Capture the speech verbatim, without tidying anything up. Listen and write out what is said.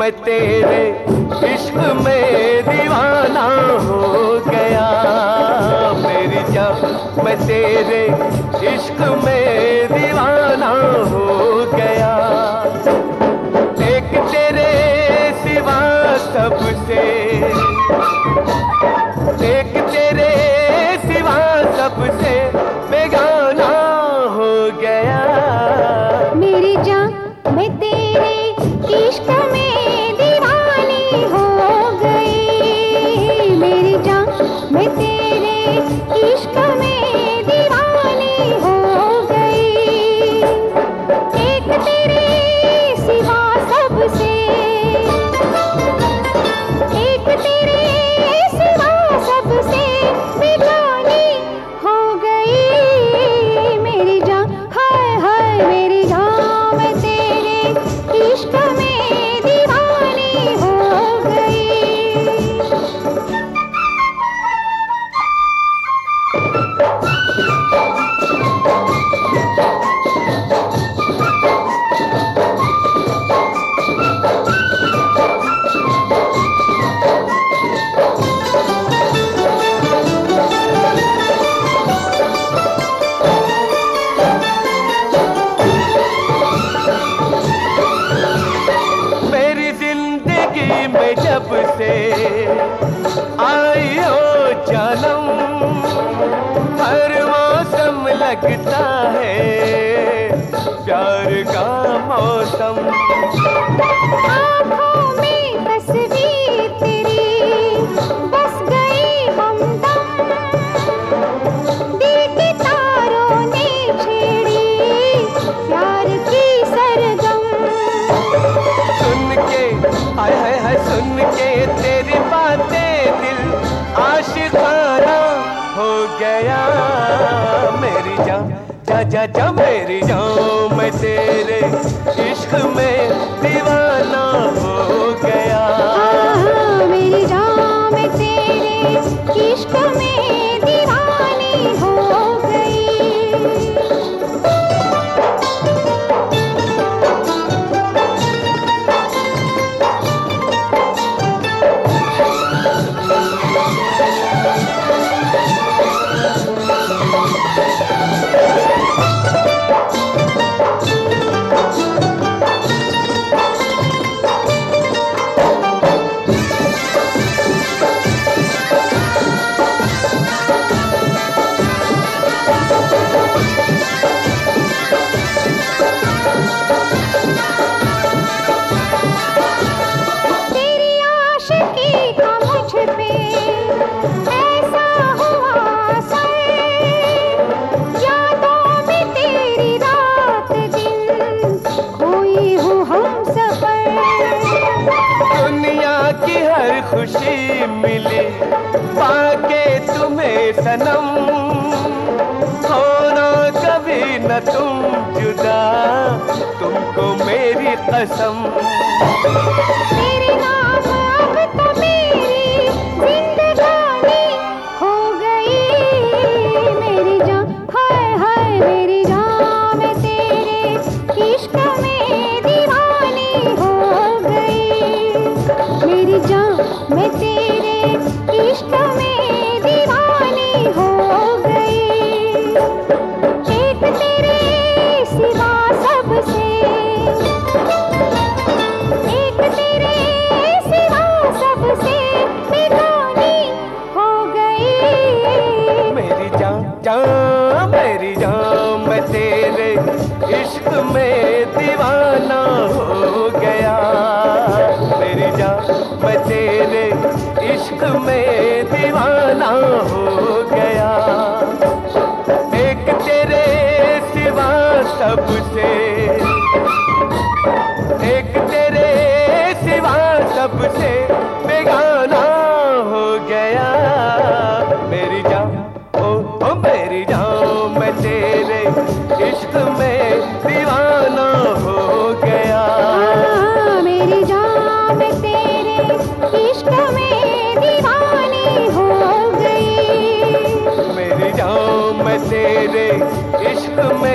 मैं तेरे इश्क में दीवाना हो गया। मेरी जान मैं तेरे इश्क में दीवाना हो गया। एक तेरे सिवा सबसे, एक तेरे सिवा सबसे बेगाना हो गया। मेरी जान मैं तेरे इश्क में दीवानी हो गई। मेरी जान मैं तेरे इश्क में दीवानी हो गई। एक तेरे सिवा सबसे, एक तेरे सिवा सबसे बेगानी हो गई। मेरी जान हाय हाय मेरी जान मैं तेरे इश्क में दीवानी हो गई। मेरी जिंदगी में जब से आई हो जानम, हर मौसम लगता है प्यार का मौसम। आँखों में तस्वीर तेरी बस गई हमदम। दिल के तारों ने छेड़ी प्यार की सरगम। सुन के हाय हाय हाय सुन के तेरी बातें दिल आशिकाना हो गया। मेरी जान जा जा जा मेरी जान मैं तेरे इश्क में दीवाना हो गया। हाँ, मेरी जान मैं तेरे इश्क में दीवानी हो गई। तेरी आशिकी का मुझ पे ऐसा हुआ असर। यादों में तेरी रात दिन खोई हूँ हम सफर। दुनिया की हर खुशी मिली पाके तुम्हें सनम, होना कभी न तुम जुदा तुमको मेरी कसम। तेरे नाम अब तो मेरी जिंदगानी हो गई। मेरी जान हाय हाय मेरी जान मैं तेरे इश्क में दीवानी हो गई। मेरी जान मैं तेरे इश्क में दीवानी हो गई। एक तेरे सिवा सबसे, एक तेरे सिवा सबसे बेगानी हो गई। मेरी जान जान मेरी जान मैं तेरे इश्क में दीवाना हो गया। मेरी जान मैं तेरे इश्क में दीवाना हो गया। एक तेरे सिवा सबसे, एक तेरे सिवा सबसे बेगाना हो गया। मेरी जान ओ, ओ मेरी जान मैं तेरे इश्क में दीवाना हो गया। हाँ, मेरी जान मैं तेरे इश्क में दीवानी हो गई। मेरी जान मैं तेरे इश्क में